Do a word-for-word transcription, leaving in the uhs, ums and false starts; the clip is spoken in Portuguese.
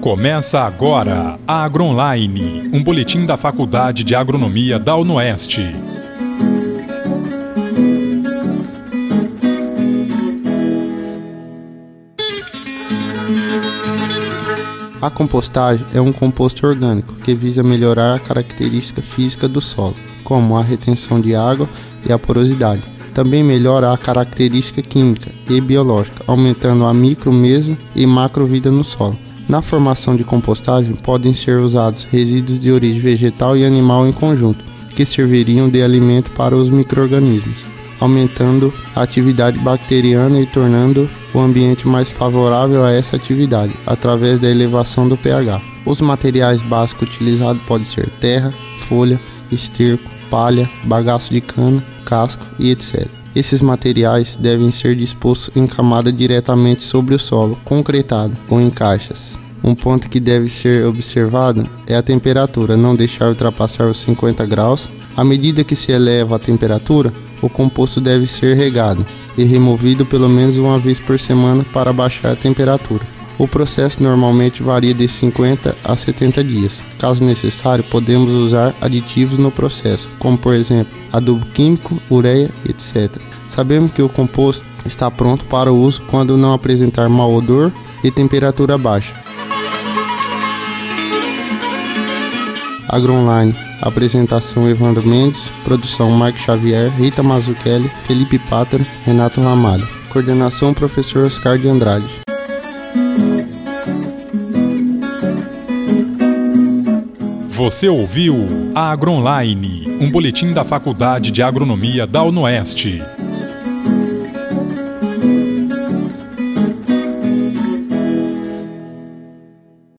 Começa agora a AgroOnline, um boletim da Faculdade de Agronomia da UnoEst. A compostagem é um composto orgânico que visa melhorar a característica física do solo, como a retenção de água e a porosidade. Também melhora a característica química e biológica, aumentando a micro, meso e macrovida no solo. Na formação de compostagem podem ser usados resíduos de origem vegetal e animal em conjunto, que serviriam de alimento para os micro-organismos, aumentando a atividade bacteriana e tornando o ambiente mais favorável a essa atividade, através da elevação do pH. Os materiais básicos utilizados podem ser terra, folha, esterco, palha, bagaço de cana, casco e etcétera. Esses materiais devem ser dispostos em camada diretamente sobre o solo, concretado ou em caixas. Um ponto que deve ser observado é a temperatura, não deixar ultrapassar os cinquenta graus. À medida que se eleva a temperatura, o composto deve ser regado e removido pelo menos uma vez por semana para baixar a temperatura. O processo normalmente varia de cinquenta a setenta dias. Caso necessário, podemos usar aditivos no processo, como por exemplo, adubo químico, ureia, etcétera. Sabemos que o composto está pronto para o uso quando não apresentar mau odor e temperatura baixa. AgroOnline. Apresentação: Evandro Mendes. Produção: Marco Xavier, Rita Mazzucchelli, Felipe Pátaro, Renato Ramalho. Coordenação: Professor Oscar de Andrade. Você ouviu a AgroOnline, um boletim da Faculdade de Agronomia da UnoEst.